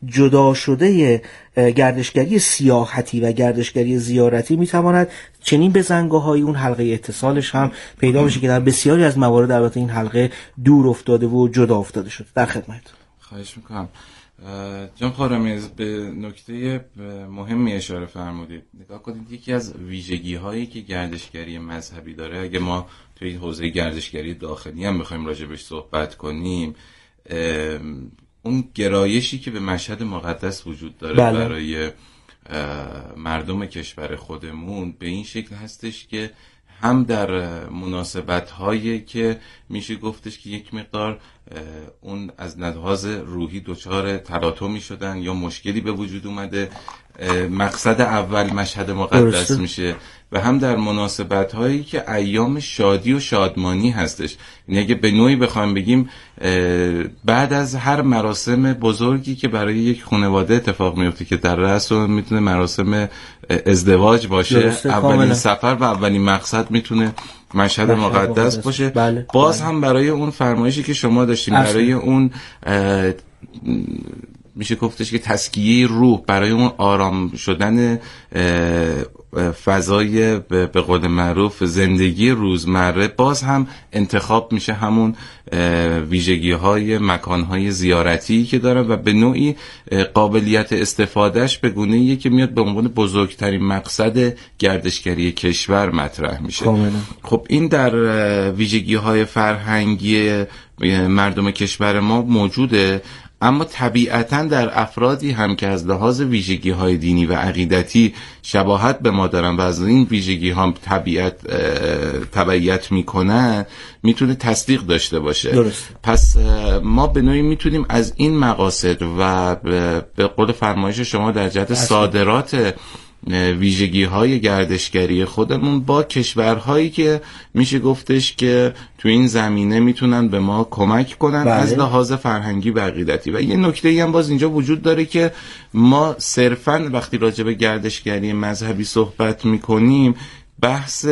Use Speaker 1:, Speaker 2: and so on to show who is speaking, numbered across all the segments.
Speaker 1: جدا شده گردشگری سیاحتی و گردشگری زیارتی میتواند چنین به زنگاه‌های اون حلقه اتصالش هم پیدا بشه که در بسیاری از موارد البته این حلقه دور افتاده و جدا افتاده شده. در خدمت.
Speaker 2: خواهش میکنم. جناب خرمی، به نکته مهمی اشاره فرمودید. نگاه کنید، یکی از ویژگی‌هایی که گردشگری مذهبی داره، اگه ما توی حوزه گردشگری داخلی هم بخوایم راجبش صحبت کنیم، اون گرایشی که به مشهد مقدس وجود داره برای مردم کشور خودمون به این شکل هستش که هم در مناسبت‌هایی که میشه گفتش که یک مقدار اون از لحاظ روحی دچار تلاطمی شدن یا مشکلی به وجود اومده، مقصد اول مشهد مقدس میشه، و هم در مناسبت‌هایی که ایام شادی و شادمانی هستش. یعنی اگه به نوعی بخوایم بگیم بعد از هر مراسم بزرگی که برای یک خانواده اتفاق میفته که در رأس میتونه مراسم ازدواج باشه، اولین سفر و اولین مقصد میتونه مشهد مقدس باشه. باز هم برای اون فرمایشی که شما داشتیم، برای اون میشه گفتش که تسکیه روح، برای اون آرام شدن فضای به قول معروف زندگی روزمره، باز هم انتخاب میشه همون ویژگی‌های مکان‌های زیارتی که داره و به نوعی قابلیت استفادهش به گونه‌ایه که میاد به عنوان بزرگترین مقصد گردشگری کشور مطرح میشه. خب این در ویژگی‌های فرهنگی مردم کشور ما موجوده، اما طبیعتاً در افرادی هم که از لحاظ ویژگی‌های دینی و عقیدتی شباهت به ما دارن و از این ویژگی‌ها تبعیت میکنن، میتونه تصدیق داشته باشه.
Speaker 1: درست.
Speaker 2: پس ما به نوعی میتونیم از این مقاصد و به قول فرمایش شما در جهت صادرات ویژگی‌های گردشگری خودمون با کشورهایی که میشه گفتش که تو این زمینه میتونن به ما کمک کنن از لحاظ فرهنگی و عقیدتی. و یه نکته‌ای هم باز اینجا وجود داره که ما صرفاً وقتی راجع به گردشگری مذهبی صحبت میکنیم بحث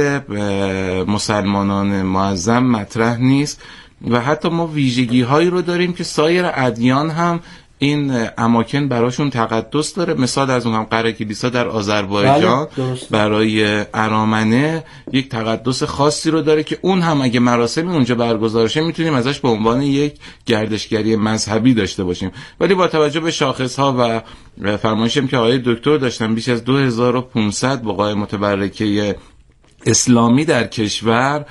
Speaker 2: مسلمانان معظم مطرح نیست و حتی ما ویژگی‌هایی رو داریم که سایر ادیان هم این اماکن براشون تقدس داره. مثال از اون هم قره کلیسا در آذربایجان برای ارامنه یک تقدس خاصی رو داره که اون هم اگه مراسمی اونجا برگزار شه میتونیم ازش به عنوان یک گردشگری مذهبی داشته باشیم. ولی با توجه به شاخص‌ها و فرمایشی که آقای دکتر داشتن، بیش از 2500 بقای متبرکه اسلامی در کشور،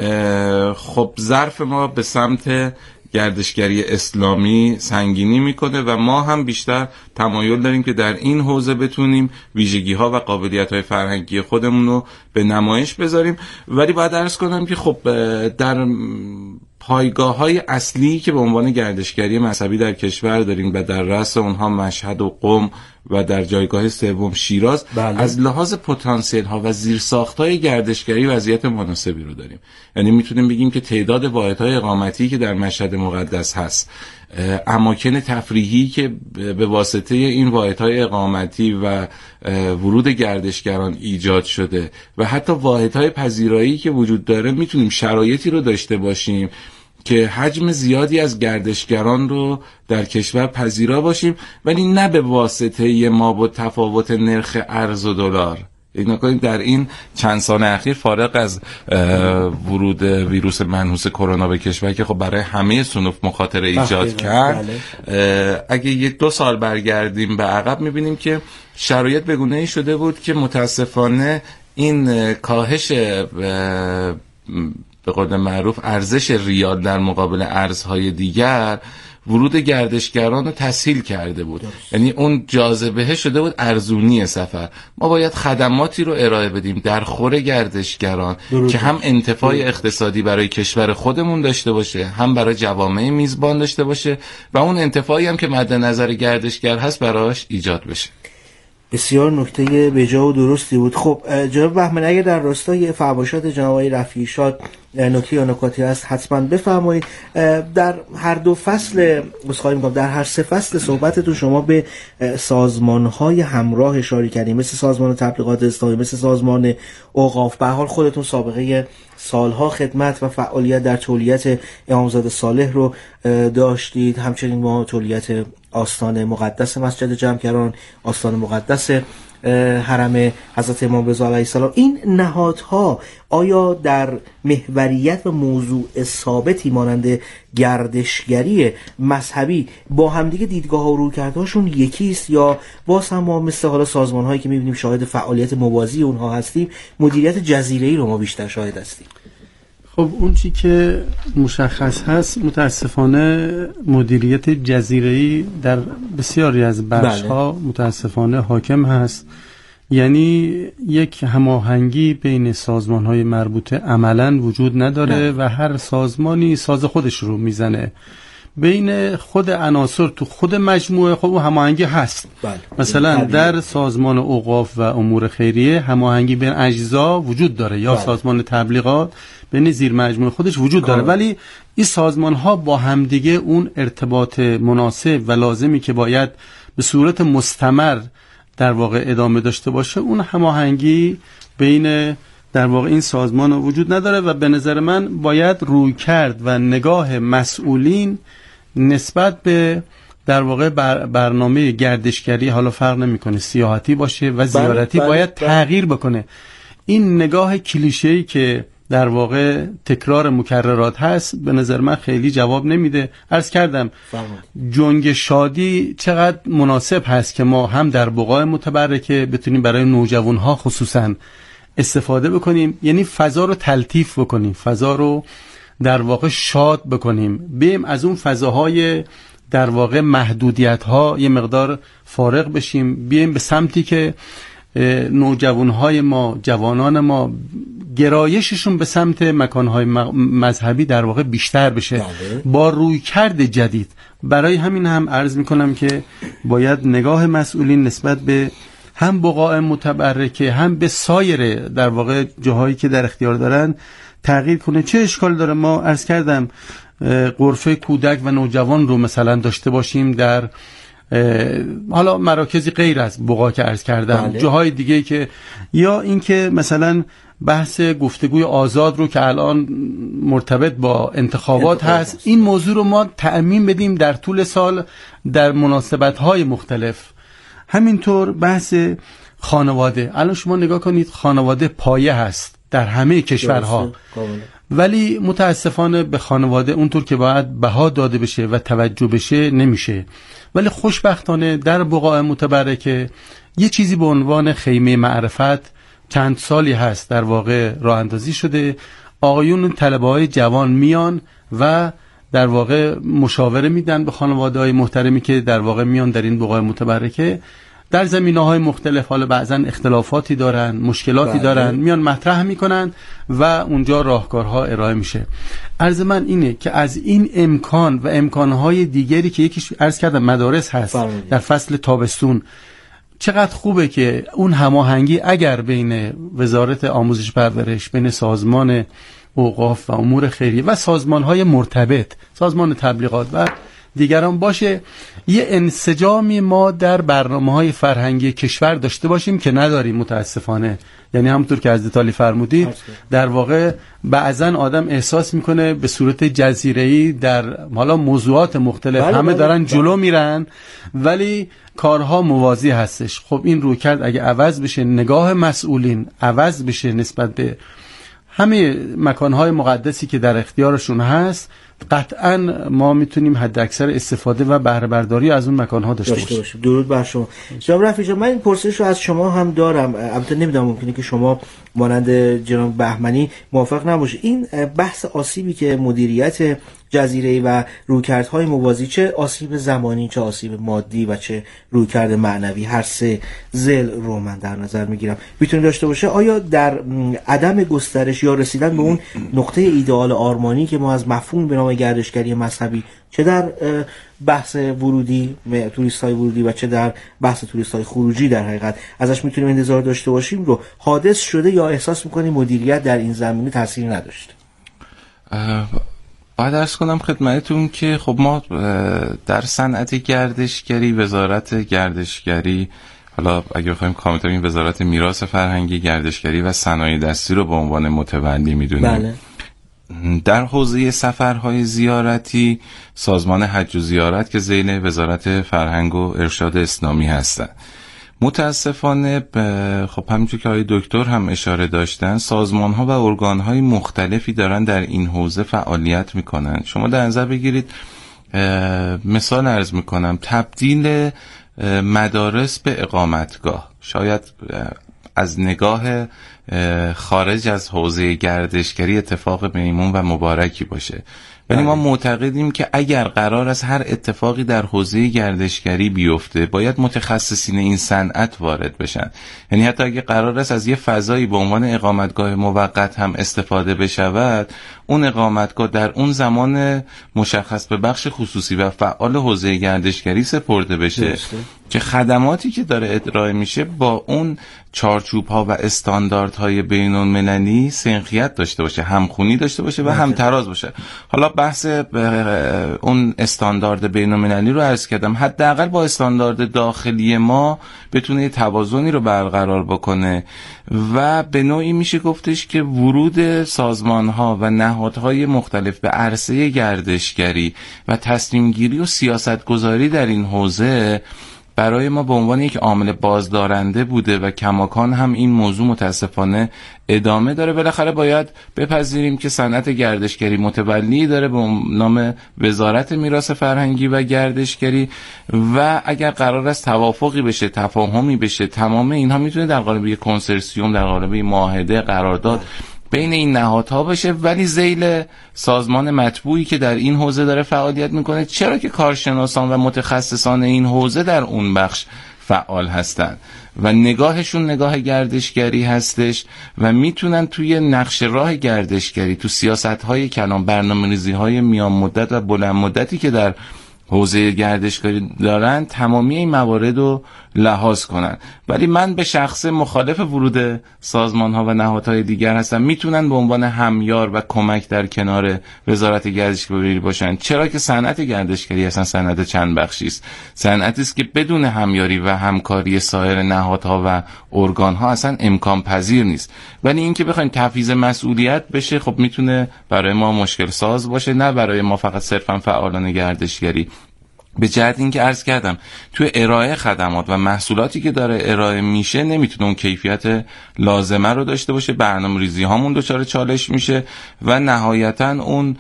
Speaker 2: خب ظرف ما به سمت گردشگری اسلامی سنگینی میکنه و ما هم بیشتر تمایل داریم که در این حوزه بتونیم ویژگی‌ها و قابلیت‌های فرهنگی خودمون رو به نمایش بذاریم. ولی باید عرض کنم که خب در پایگاه‌های اصلی که به عنوان گردشگری مذهبی در کشور داریم و در رأس اونها مشهد و قم و در جایگاه سوم شیراز، از لحاظ پتانسیل ها و زیرساخت‌های گردشگری وضعیت مناسبی رو داریم. یعنی میتونیم بگیم که تعداد واحدهای اقامتی که در مشهد مقدس هست، اماکن تفریحی که به واسطه این واحدهای اقامتی و ورود گردشگران ایجاد شده و حتی واحدهای پذیرایی که وجود داره، میتونیم شرایطی رو داشته باشیم که حجم زیادی از گردشگران رو در کشور پذیرا باشیم، ولی نه به واسطه ما با تفاوت نرخ ارز و دلار. نکنید در این چند سال اخیر فارغ از ورود ویروس منحوس کرونا به کشور که خب برای همه صنوف مخاطره ایجاد کرد، اگه 1-2 سال برگردیم به عقب میبینیم که شرایط به گونه‌ای شده بود که متاسفانه این کاهش به قول معروف ارزش ریال در مقابل ارزهای دیگر ورود گردشگران رو تسهیل کرده بود. یعنی اون جاذبه شده بود ارزونی سفر. ما باید خدماتی رو ارائه بدیم در خور گردشگران که هم انتفاع اقتصادی برای کشور خودمون داشته باشه، هم برای جوامع میزبان داشته باشه و اون انتفاعی هم که مد نظر گردشگر هست براش ایجاد بشه.
Speaker 1: بسیار نکته بجا و درستی بود. خب جناب بهمن، اگر در راستای فرمایشات جناب آقای رفیعی شاد نکته یا نکاتی هست حتما بفرمایید. در هر دو فصل در هر سه فصل صحبتتون شما به سازمان‌های همراه اشاره کردیم، مثل سازمان تبلیغات اسلامی، مثل سازمان اوقاف. به هر حال خودتون سابقه سالها خدمت و فعالیت در تولیت امامزاده صالح رو داشتید، همچنین ما تولیت آستان مقدس مسجد جمکران، آستان مقدس حرم حضرت امام رضا علیه السلام. این نهادها آیا در محوریت و موضوع ثابتی مانند گردشگری مذهبی با همدیگه دیدگاه و رویکردهاشون یکیست، یا باز هم ما مثل حالا سازمان هایی که میبینیم شاهد فعالیت موازی اونها هستیم، مدیریت جزیره‌ای رو ما بیشتر شاهد هستیم؟
Speaker 3: خب اون چی که مشخص هست متاسفانه مدیریت جزیره‌ای در بسیاری از بخش‌ها متاسفانه حاکم هست. یعنی یک هماهنگی بین سازمان‌های مربوطه عملاً وجود نداره و هر سازمانی ساز خودش رو میزنه. بین خود عناصر تو خود مجموعه خب هماهنگی هست. مثلا در سازمان اوقاف و امور خیریه هماهنگی بین اجزا وجود داره، یا سازمان تبلیغات بین زیر مجموعه خودش وجود داره، ولی این سازمان ها با همدیگه اون ارتباط مناسب و لازمی که باید به صورت مستمر در واقع ادامه داشته باشه، اون هماهنگی بین در واقع این سازمان وجود نداره و به نظر من باید روی کرد و نگاه مسئولین نسبت به در واقع برنامه گردشگری، حالا فرق نمیکنه سیاحتی باشه و زیارتی، باید تغییر بکنه. این نگاه کلیشه‌ای که در واقع تکرار مکررات هست به نظر من خیلی جواب نمیده. عرض کردم جنگ شادی چقدر مناسب هست که ما هم در بقاع متبرکه بتونیم برای نوجوانها خصوصا استفاده بکنیم، یعنی فضا رو تلطیف بکنیم، فضا رو در واقع شاد بکنیم، بیم از اون فضاهای در واقع محدودیت‌ها یه مقدار فارغ بشیم، بیم به سمتی که نوجوانهای ما، جوانان ما گرایششون به سمت مکانهای مذهبی در واقع بیشتر بشه با رویکرد جدید. برای همین هم عرض میکنم که باید نگاه مسئولین نسبت به هم بقاع متبرکه هم به سایر در واقع جاهایی که در اختیار دارن تغییر کنه. چه اشکال داره ما عرض کردم غرفه کودک و نوجوان رو مثلا داشته باشیم در حالا مراکزی غیر از بقاع که عرض کردم، جاهای دیگه که، یا اینکه مثلا بحث گفتگوی آزاد رو که الان مرتبط با انتخابات هست، این موضوع رو ما تأمین بدیم در طول سال در مناسبت‌های مختلف. همینطور بحث خانواده، الان شما نگاه کنید خانواده پایه هست در همه کشورها، ولی متاسفانه به خانواده اونطور که باید بها داده بشه و توجه بشه نمیشه. ولی خوشبختانه در بقاع متبرکه یه چیزی به عنوان خیمه معرفت چند سالی هست در واقع راه اندازی شده. آقایون طلبه‌های جوان میان و در واقع مشاوره میدن به خانواده‌های محترمی که در واقع میان در این بقاع متبرکه در زمینه‌های مختلف، حالا بعضا اختلافاتی دارن، مشکلاتی دارن، میان مطرح میکنن و اونجا راهکارها ارائه میشه. عرض من اینه که از این امکان و امکانهای دیگری که یکیش عرض کردم مدارس هست در فصل تابستون، چقدر خوبه که اون هماهنگی اگر بین وزارت آموزش پرورش، بین سازمان اوقاف و امور خیریه و سازمان‌های مرتبط، سازمان تبلیغات و دیگران باشه، یه انسجامی ما در برنامه‌های فرهنگی کشور داشته باشیم که نداریم متاسفانه. یعنی همونطور که از دتالی فرمودید در واقع بعضن آدم احساس میکنه به صورت جزیره‌ای در حالا موضوعات مختلف همه دارن جلو میرن ولی کارها موازی هستش. خب این رویکرد اگه عوض بشه، نگاه مسئولین عوض بشه نسبت به همه مکانهای مقدسی که در اختیارشون هست، قطعا ما میتونیم حد اکثر استفاده و بهره برداری از اون مکانها داشته باشیم.
Speaker 1: درود بر شما. جناب رفیع جان، من این پرسش رو از شما هم دارم، البته نمیدونم ممکنه که شما مانند جناب بهمنی موافق نباشه. این بحث آسیبی که مدیریت جزیره‌ای و رویکردهای موازی، چه آسیب زمانی، چه آسیب مادی و چه رویکرد معنوی، هر سه ذیل رو من در نظر میگیرم میتونه داشته باشه، آیا در عدم گسترش یا رسیدن به اون نقطه ایدئال آرمانی که ما از مفهوم به نام گردشگری مذهبی، چه در بحث ورودی توریست‌های ورودی و چه در بحث توریست‌های خروجی در حقیقت ازش میتونیم انتظار داشته باشیم، رو حادث شده یا احساس میکنیم مدیریت در این زمینه تأثیر نداشته؟
Speaker 2: باید عرض کنم خدمتتون که خب ما در صنعت گردشگری، وزارت گردشگری، حالا اگه بخوایم کاملتر این وزارت میراث فرهنگی، گردشگری و صنایع دستی رو به عنوان متولی میدونیم.
Speaker 1: بله.
Speaker 2: در حوزه سفرهای زیارتی سازمان حج و زیارت که ذیل وزارت فرهنگ و ارشاد اسلامی هستن. متاسفانه خب همینطور که آقای دکتر هم اشاره داشتن، سازمان‌ها و ارگان‌های مختلفی دارن در این حوزه فعالیت میکنن. شما در نظر بگیرید، مثال عرض میکنم، تبدیل مدارس به اقامتگاه شاید از نگاه خارج از حوزه گردشگری اتفاق میمون و مبارکی باشه، ولی ما معتقدیم که اگر قرار است هر اتفاقی در حوزه گردشگری بیفته باید متخصصین این صنعت وارد بشن. یعنی حتی اگه قرار است از یه فضایی به عنوان اقامتگاه موقت هم استفاده بشود، اون اقامتگاه در اون زمان مشخص به بخش خصوصی و فعال حوزه گردشگری سپرده بشه که خدماتی که داره ارائه میشه با اون چارچوب‌ها و استانداردهای بین‌المللی سنخیت داشته باشه، همخونی داشته باشه و همتراز باشه. حالا بحث اون استاندارد بین‌المللی رو عرض کردم، حداقل با استاندارد داخلی ما بتونه توازنی رو برقرار بکنه و به نوعی میشه گفتش که ورود سازمان‌ها و نهادهای مختلف به عرصه گردشگری و تصمیم‌گیری و سیاست‌گذاری در این حوزه برای ما به عنوان یک عامل بازدارنده بوده و کماکان هم این موضوع متاسفانه ادامه داره. بالاخره باید بپذیریم که صنعت گردشگری متولی داره به نام وزارت میراث فرهنگی و گردشگری و اگر قرار است توافقی بشه، تفاهمی بشه، تمام اینها میتونه در قالب یک کنسرسیوم، در قالب یک معاهده، قرارداد بین این نهادها باشه، ولی ذیل سازمان مطبوعی که در این حوزه داره فعالیت میکنه. چرا که کارشناسان و متخصصان این حوزه در اون بخش فعال هستن و نگاهشون نگاه گردشگری هستش و میتونن توی نقش راه گردشگری، تو سیاست‌های کلان، برنامه‌ریزی‌های میان مدت و بلند مدتی که در حوزه گردشگری دارن تمامی این موارد رو لحاظ کنن. ولی من به شخص مخالف ورود سازمان‌ها و نهادهای دیگر هستم. میتونن به عنوان همیار و کمک در کنار وزارت گردشگری باشن، چرا که صنعت گردشگری اصلا صنعت چند بخشی است. صنعتی است که بدون همیاری و همکاری سایر نهادها و ارگان‌ها اصلا امکان پذیر نیست. ولی اینکه بخوایم تفویض مسئولیت بشه، خب میتونه برای ما مشکل ساز باشه، نه برای ما فقط صرفا فعالان گردشگری. به جهت اینکه عرض کردم توی ارائه خدمات و محصولاتی که داره ارائه میشه نمیتونه اون کیفیت لازمه رو داشته باشه، برنامه‌ریزی هامون دچار چالش میشه و نهایتا اون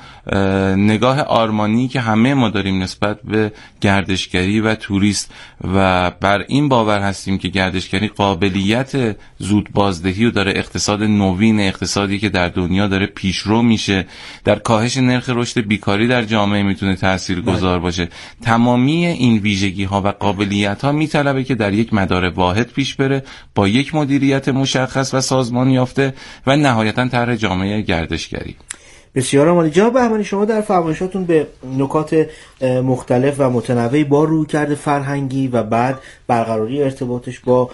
Speaker 2: نگاه آرمانی که همه ما داریم نسبت به گردشگری و توریست و بر این باور هستیم که گردشگری قابلیت زود بازدهی رو داره، اقتصاد نوین، اقتصادی که در دنیا داره پیشرو میشه، در کاهش نرخ رشد بیکاری در جامعه میتونه تاثیرگذار باشه. تمامی این ویژگی ها و قابلیت ها میطلبه که در یک مدار واحد پیش بره با یک مدیریت مشخص و سازمان یافته و نهایتا طرح جامعه گردشگری.
Speaker 1: بسیار عالی. جناب بهمنی، شما در فرمایشاتون به نکات مختلف و متنوعی با رویکرد فرهنگی و بعد برقراری ارتباطش با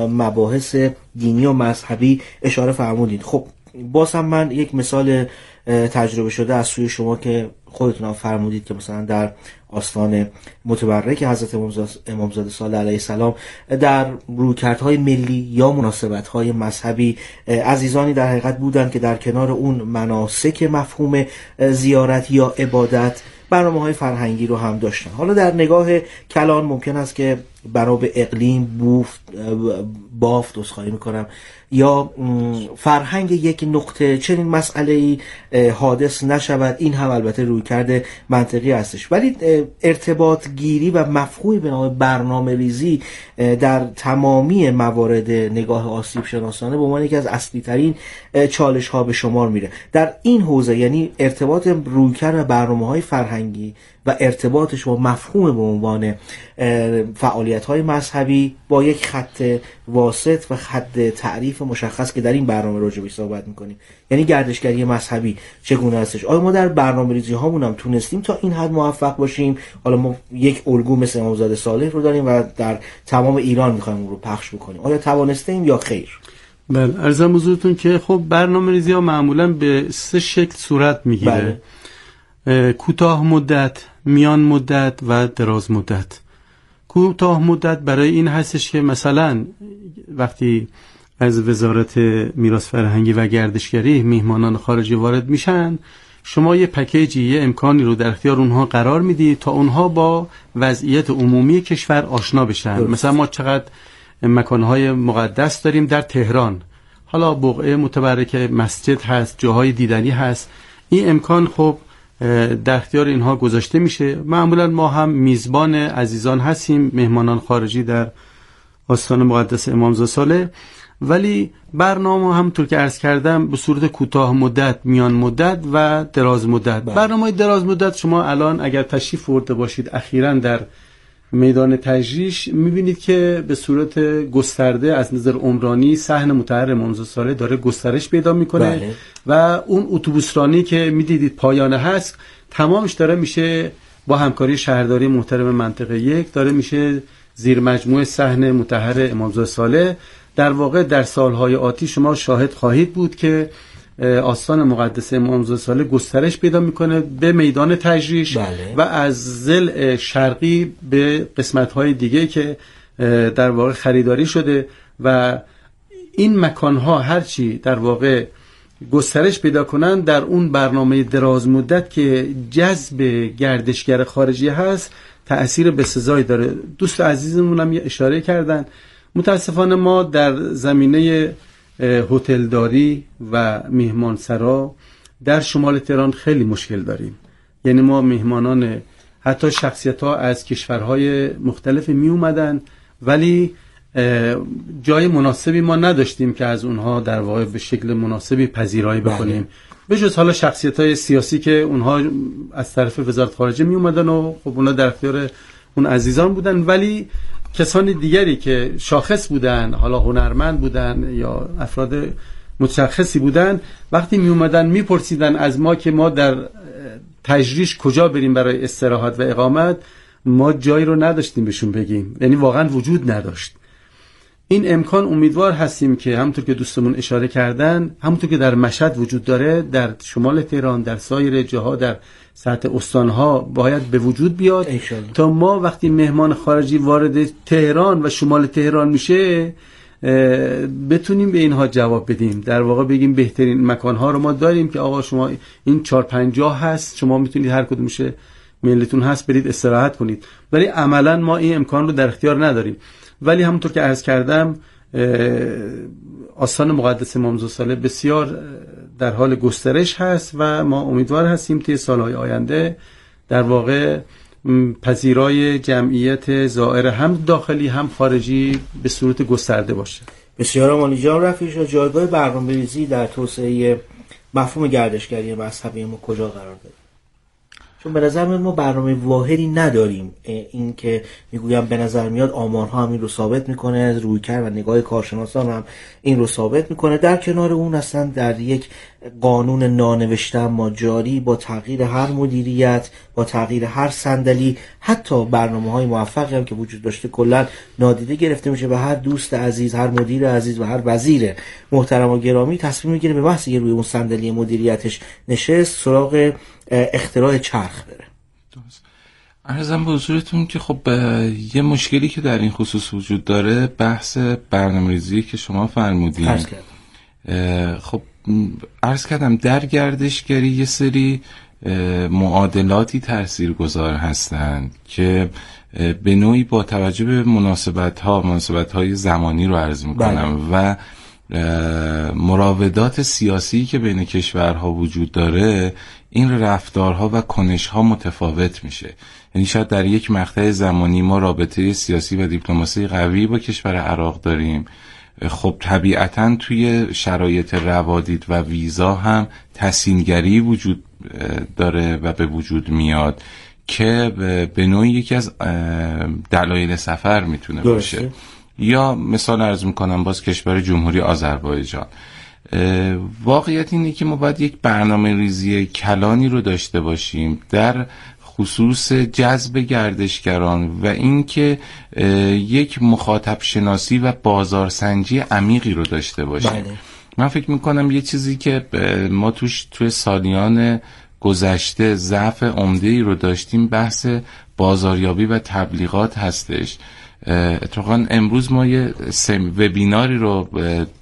Speaker 1: مباحث دینی و مذهبی اشاره فرمودید. خب باز هم من یک مثال تجربه شده از سوی شما که خودتون هم فرمودید که مثلا در آستان متبرک حضرت امامزاده صالح علیه السلام در رویکردهای ملی یا مناسبت‌های مذهبی عزیزانی در حقیقت بودند که در کنار اون مناسک مفهوم زیارت یا عبادت برنامه‌های فرهنگی رو هم داشتن. حالا در نگاه کلان ممکن است که بنا به اقلیم، بافت عذرخواهی میکنم یا فرهنگ یک نقطه چنین مسئله‌ای حادث نشود. این هم البته رویکرد منطقی هستش، ولی ارتباط گیری و مفهومی به نام برنامه‌ریزی در تمامی موارد نگاه آسیب شناسانه به عنوان یکی از اصلی ترین چالش ها به شمار میره. در این حوزه یعنی ارتباط رویکرد و برنامه‌های فرهنگی و ارتباطش با مفهوم به عنوان فعالیت‌های مذهبی با یک خط واسط و خط تعریف مشخص که در این برنامه راجع بهش صحبت می‌کنیم، یعنی گردشگری مذهبی چگونه هستش. آیا ما در برنامه‌ریزی هامون هم تونستیم تا این حد موفق باشیم؟ حالا ما یک الگو مثل امامزاده صالح رو داریم و در تمام ایران می‌خوایم اون رو پخش بکنیم. آیا توانستیم یا خیر؟
Speaker 3: بله، عرضم حضورتون که خب برنامه‌ریزی ها معمولا به 3 شکل صورت میگیره. کوتاه مدت، میان مدت و دراز مدت. کوتاه مدت برای این هستش که مثلا وقتی از وزارت میراث فرهنگی و گردشگری میهمانان خارجی وارد میشن، شما یه پکیجی، یه امکانی رو در اختیار اونها قرار میدید تا اونها با وضعیت عمومی کشور آشنا بشن. مثلا ما چقدر مکانهای مقدس داریم در تهران، حالا بقعه متبرکه، مسجد هست، جاهای دیدنی هست. این امکان خب در اختیار اینها گذاشته میشه. معمولا ما هم میزبان عزیزان هستیم، مهمانان خارجی در آستان مقدس امامزاده صالح. ولی برنامه همونطور که عرض کردم به صورت کوتاه مدت، میان مدت و دراز مدت. برنامه دراز مدت شما الان اگر تشریف برده باشید اخیراً در میدان تجریش میبینید که به صورت گسترده از نظر عمرانی صحن مطهر امامزاده صالح داره گسترش پیدا میکنه و اون اتوبوسرانی که میدیدید پایانه هست تمامش داره میشه با همکاری شهرداری محترم منطقه 1 داره میشه زیر مجموعه صحن مطهر امامزاده صالح. در واقع در سالهای آتی شما شاهد خواهید بود که آستان مقدس امامزاده صالح گسترش پیدا میکنه به میدان تجریش و از ضلع شرقی به قسمت‌های دیگه که در واقع خریداری شده و این مکان‌ها هرچی در واقع گسترش پیدا کنن در اون برنامه دراز مدت که جذب گردشگر خارجی هست تأثیر بسزایی داره. دوست عزیزمون هم یه اشاره کردن، متاسفانه ما در زمینه هتلداری و میهمانسرا در شمال تهران خیلی مشکل داریم. یعنی ما میهمانان حتی شخصیت‌ها از کشورهای مختلف می اومدن ولی جای مناسبی ما نداشتیم که از اونها در واقع به شکل مناسبی پذیرایی بکنیم. به جز حالا شخصیت‌های سیاسی که اونها از طرف وزارت خارجه می اومدن و خب اونا در اختیار اون عزیزان بودن، ولی کسان دیگری که شاخص بودن، حالا هنرمند بودن یا افراد متشخصی بودن، وقتی می اومدن می پرسیدن از ما که ما در تجریش کجا بریم برای استراحت و اقامت، ما جایی رو نداشتیم بهشون بگیم، یعنی واقعا وجود نداشت. این امکان امیدوار هستیم که همونطور که دوستمون اشاره کردن، همونطور که در مشهد وجود داره در شمال تهران، در سایر جاها، در سطح استانها باید به وجود بیاد تا ما وقتی مهمان خارجی وارد تهران و شمال تهران میشه بتونیم به اینها جواب بدیم. در واقع بگیم بهترین مکانها رو ما داریم که آقا شما این 4-5 جا هست، شما میتونید هر کدومش میلتون هست برید استراحت کنید. ولی عملا ما این امکان رو در اختیار نداریم. ولی همونطور که عرض کردم آستان مقدس امامزاده صالح بسیار در حال گسترش هست و ما امیدوار هستیم طی سالهای آینده در واقع پذیرای جمعیت زائر هم داخلی هم خارجی به صورت گسترده باشه.
Speaker 1: بسیار عالی جناب رفیعی. جایگاه برنامه‌ریزی در توسعه مفهوم گردشگری مذهبی ما کجا قرار داره؟ چون به نظر میاد ما برنامه واحدی نداریم. این که میگویم به نظر میاد آمارها هم این رو ثابت میکنه، رویکرد و نگاه کارشناسان هم این رو ثابت میکنه. در کنار اون اصلا در یک قانون نانوشته ما جاری با تغییر هر مدیریت، با تغییر هر صندلی، حتی برنامه‌های موفقی هم که وجود داشته کلا نادیده گرفته میشه و هر دوست عزیز، هر مدیر عزیز و هر وزیر محترم و گرامی تصمیم میگیره به محض روی اون صندلی مدیریتش نشست سراغ اختراع چرخ بره.
Speaker 2: عرضم به حضورتون که خب یه مشکلی که در این خصوص وجود داره بحث برنامه‌ریزی که شما فرمودین. خب عرض کردم در گردشگری یه سری معادلاتی تاثیرگذار هستند که به نوعی با توجه به مناسبت‌های زمانی رو عرض می‌کنم و مراودات سیاسی که بین کشورها وجود داره، این رفتارها و کنش‌ها متفاوت میشه. یعنی شاید در یک مقطع زمانی ما رابطه سیاسی و دیپلماسی قوی با کشور عراق داریم، خب طبیعتاً توی شرایط روادید و ویزا هم تسهیلگری وجود داره و به وجود میاد که به نوعی یکی از دلایل سفر میتونه باشه. یا مثال عرض میکنم باز کشور جمهوری آذربایجان. واقعیت اینه که ما باید یک برنامه ریزی کلانی رو داشته باشیم در خصوص جذب گردشگران و اینکه یک مخاطب شناسی و بازارسنجی عمیقی رو داشته باشیم.
Speaker 1: بله.
Speaker 2: من فکر میکنم یه چیزی که ما توی سالیان گذشته ضعف عمده‌ای رو داشتیم بحث بازاریابی و تبلیغات هستش. اتفاقا امروز ما یه وبیناری رو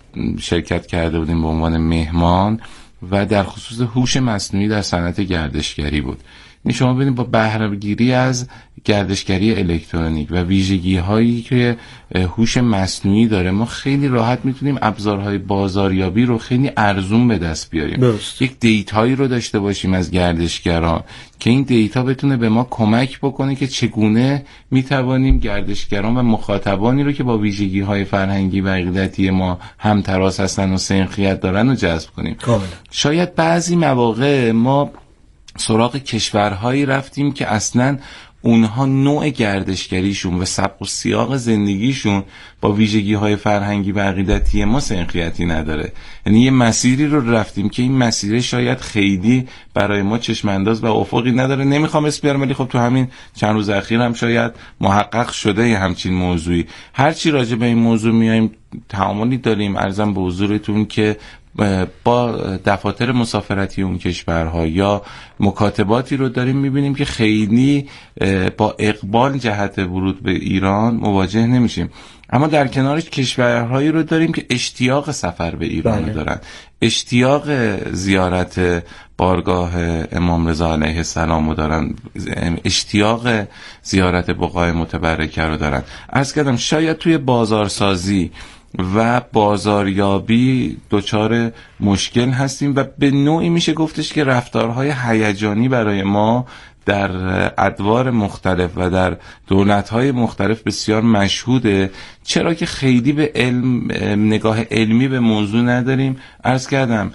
Speaker 2: شرکت کرده بودیم به عنوان مهمان و در خصوص هوش مصنوعی در صنعت گردشگری بود. شما ببینید با بهره‌گیری از گردشگری الکترونیک و ویژگی‌هایی که هوش مصنوعی داره ما خیلی راحت میتونیم ابزارهای بازاریابی رو خیلی ارزون به دست بیاریم.
Speaker 1: درست.
Speaker 2: یک دیتایی رو داشته باشیم از گردشگران که این دیتا بتونه به ما کمک بکنه که چگونه میتوانیم گردشگران و مخاطبانی رو که با ویژگی‌های فرهنگی و عقیدتی ما همتراس هستن و سنخیت دارن رو جذب کنیم.
Speaker 1: کاملا.
Speaker 2: شاید بعضی مواقع ما سراغ کشورهایی رفتیم که اصلاً اونها نوع گردشگریشون و سبک و سیاق زندگیشون با ویژگی‌های فرهنگی و عقیدتی ما سنخیتی نداره. یعنی یه مسیری رو رفتیم که این مسیر شاید خیلی برای ما چشم‌انداز و افقی نداره. نمیخوام اسم بیارم ولی خب تو همین چند روز اخیر هم شاید محقق شده یه همچین موضوعی. هر چی راجع به این موضوع میایم تعاملی داریم. عرضم به حضورتون که با دفاتر مسافرتی اون کشورها یا مکاتباتی رو داریم میبینیم که خیلی با اقبال جهت ورود به ایران مواجه نمیشیم، اما در کنارش کشورهایی رو داریم که اشتیاق سفر به ایران
Speaker 1: بله.
Speaker 2: دارن، اشتیاق زیارت بارگاه امام رضا علیه السلام رو دارن، اشتیاق زیارت بقاع متبرکه رو دارن. عرض کردم شاید توی بازارسازی و بازاریابی دچار مشکل هستیم و به نوعی میشه گفتش که رفتارهای هیجانی برای ما در ادوار مختلف و در دولت‌های مختلف بسیار مشهوده، چرا که خیلی به نگاه علمی به موضوع نداریم. عرض کردم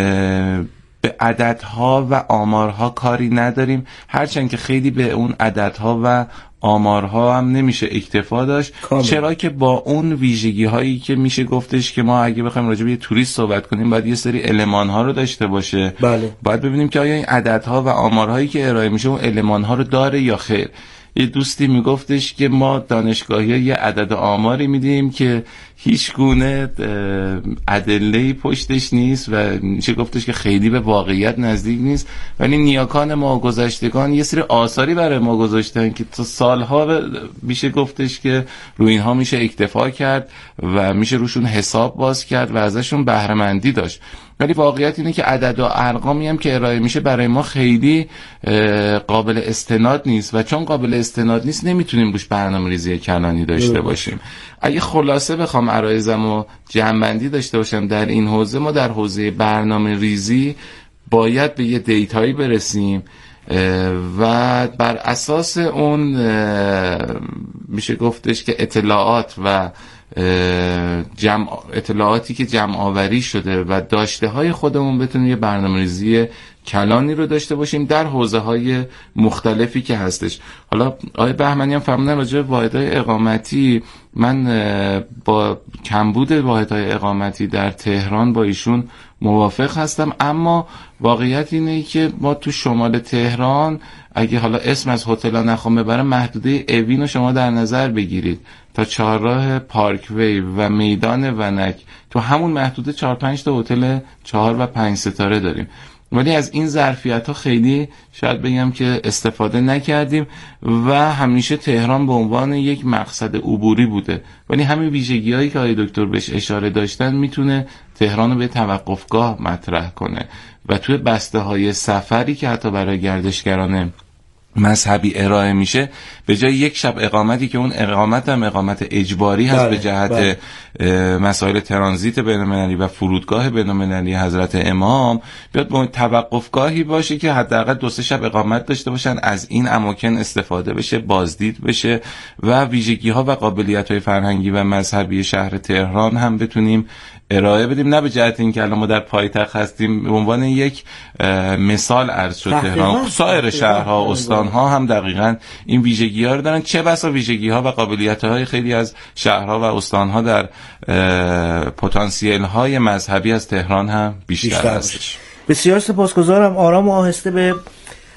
Speaker 2: به عددها و آمارها کاری نداریم، هرچند که خیلی به اون عددها و آمارها هم نمیشه اکتفا داشت کامل. چرا که با اون ویژگی هایی که میشه گفتش که ما اگه بخوایم راجع به یه توریست صحبت کنیم باید یه سری المان ها رو داشته باشه.
Speaker 1: بله.
Speaker 2: باید ببینیم که آیا این عددها و آمارهایی که ارائه میشه اون المان ها رو داره یا خیر. یه دوستی میگفتش که ما دانشگاهی یه عدد آماری میدیم که هیچ گونه ادله‌ای پشتش نیست و میشه گفتش که خیلی به واقعیت نزدیک نیست، ولی نیاکان ما گذشتگان یه سری آثاری برای ما گذاشتن که تا سالها میشه گفتش که روی اینها میشه اکتفا کرد و میشه روشون حساب باز کرد و ازشون بهره مندی داشت. ولی واقعیت اینه که عدد و ارقامی هم که ارائه میشه برای ما خیلی قابل استناد نیست و چون قابل استناد نیست نمیتونیم روش برنامه‌ریزی کلانی داشته باشیم. اگه خلاصه بخوام عرایزم و جمع‌بندی داشته باشم در این حوزه، ما در حوزه برنامه‌ریزی باید به یه دیتایی برسیم و بر اساس اون میشه گفتش که اطلاعات و اطلاعاتی که جمع آوری شده و داشته های خودمون بتونیم یه برنامه‌ریزی کلانی رو داشته باشیم در حوزه های مختلفی که هستش. حالا آقای بهمنی هم فرمودن راجع به واحدهای اقامتی، من با کمبود واحدهای اقامتی در تهران با ایشون موافق هستم، اما واقعیت اینه که ما تو شمال تهران اگه حالا اسم از هتل‌ها نخوام ببرم، محدوده اوین رو شما در نظر بگیرید تا چهارراه پارکوی و میدان ونک، تو همون محدوده 4-5 تا هتل 4 و 5 ستاره داریم، ولی از این ظرفیت‌ها خیلی شاید بگم که استفاده نکردیم و همیشه تهران به عنوان یک مقصد عبوری بوده، ولی همین ویژگی‌هایی که آقای دکتر بهش اشاره داشتن میتونه تهران رو به توقفگاه مطرح کنه و توی بسته‌های سفری که حتی برای گردشگران مذهبی ارائه میشه به جای یک شب اقامتی که اون اقامت هم اقامت اجباری هست به جهت مسائل ترانزیت بین‌المللی و فرودگاه بین‌المللی حضرت امام، بیاد با توقفگاهی باشه که حداقل 2-3 شب اقامت داشته باشن، از این اماکن استفاده بشه، بازدید بشه و ویژگی‌ها و قابلیت‌های فرهنگی و مذهبی شهر تهران هم بتونیم ارائه بدیم، نه به جهت اینکه الان ما در پایتخت هستیم به عنوان یک مثال عرض شد تهران، سایر شهرها استانها هم دقیقاً این ویژگی‌ها رو دارن، چه بسا ویژگی‌ها و قابلیت‌های خیلی از شهرها و استانها در پتانسیل‌های مذهبی از تهران هم بیشتر هستش.
Speaker 1: بسیار سپاسگزارم. آرام و آهسته به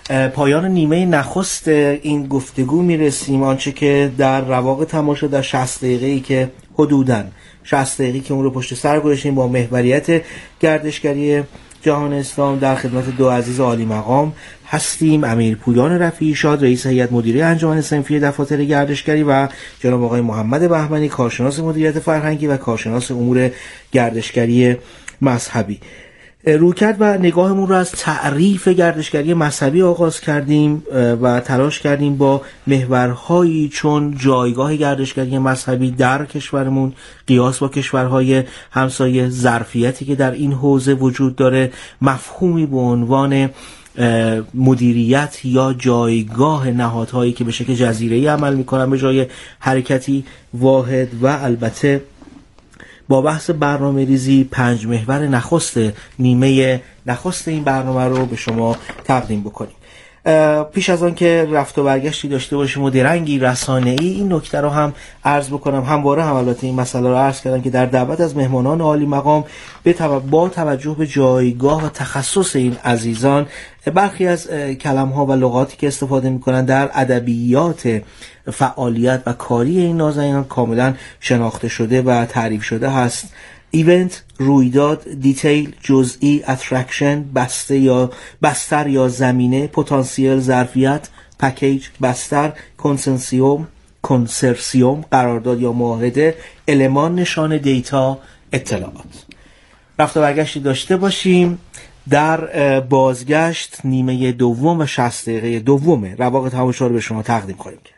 Speaker 1: پایان نیمه نخست این گفتگو میرسیم. آنچه که در رواق تماشا در 60 دقیقه‌ای که حدوداً 60 دقیقه‌ای که اون رو پشت سر گذاشتیم با محوریت گردشگری جهان اسلام، در خدمت دو عزیز عالی مقام هستیم: امیر پویان رفیعی شاد، رئیس هیئت مدیره انجمن صنفی دفاتر گردشگری، و جناب آقای محمد بهمنی، کارشناس مدیریت فرهنگی و کارشناس امور گردشگری مذهبی. رویکرد و نگاهمون رو از تعریف گردشگری مذهبی آغاز کردیم و تلاش کردیم با محورهایی چون جایگاه گردشگری مذهبی در کشورمون قیاس با کشورهای همسایه، ظرفیتی که در این حوزه وجود داره، مفهومی به عنوان مدیریت یا جایگاه نهادهایی که به شکل جزیره‌ای عمل می‌کنن به جای حرکتی واحد، و البته با بحث برنامه ریزی 5 محور نخست نیمه نخست این برنامه رو به شما تقدیم بکنیم. پیش از آن که رفت و برگشتی داشته باشیم و درنگی رسانه‌ای، این نکته رو هم عرض بکنم. همواره هم البته این مسئله رو عرض کردم که در دعوت از مهمانان عالی مقام با توجه به جایگاه و تخصص این عزیزان، برخی از کلم‌ها و لغاتی که استفاده می‌کنند در ادبیات فعالیت و کاری این نازنینان کاملا شناخته شده و تعریف شده هست. ایونت، رویداد، دیتیل، جزئی، اترکشن، بستر یا زمینه، پتانسیل، ظرفیت، پکیج، بستر، کنسرسیوم، قرارداد یا معاهده، المان، نشان، دیتا، اطلاعات. رفت و برگشتی داشته باشیم. در بازگشت نیمه دوم و 60 دقیقه دوم رواق تماشا رو به شما تقدیم کنیم.